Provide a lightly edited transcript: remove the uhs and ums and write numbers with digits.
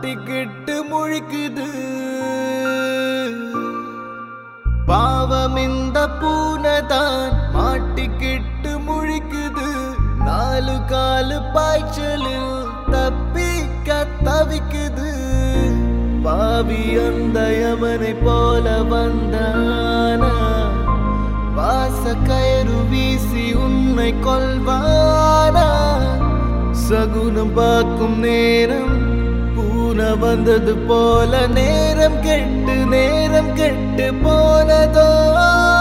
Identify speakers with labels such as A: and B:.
A: மாட்டிக்கிட்டு முழிக்குது. பாவம் இந்த பூனைதான் மாட்டிக்கிட்டு முழிக்குது. 4 காலு பாய்ச்சலில் தப்பிக்க தவிக்குது. பாவி அந்த யமனை போல வந்தானா, வாச கயிறு வீசி உன்னை கொல்வானா? சகுனம் பார்க்கும் நேரம் பூனை வந்தது போல நேரம் கெட்டு போனதோ.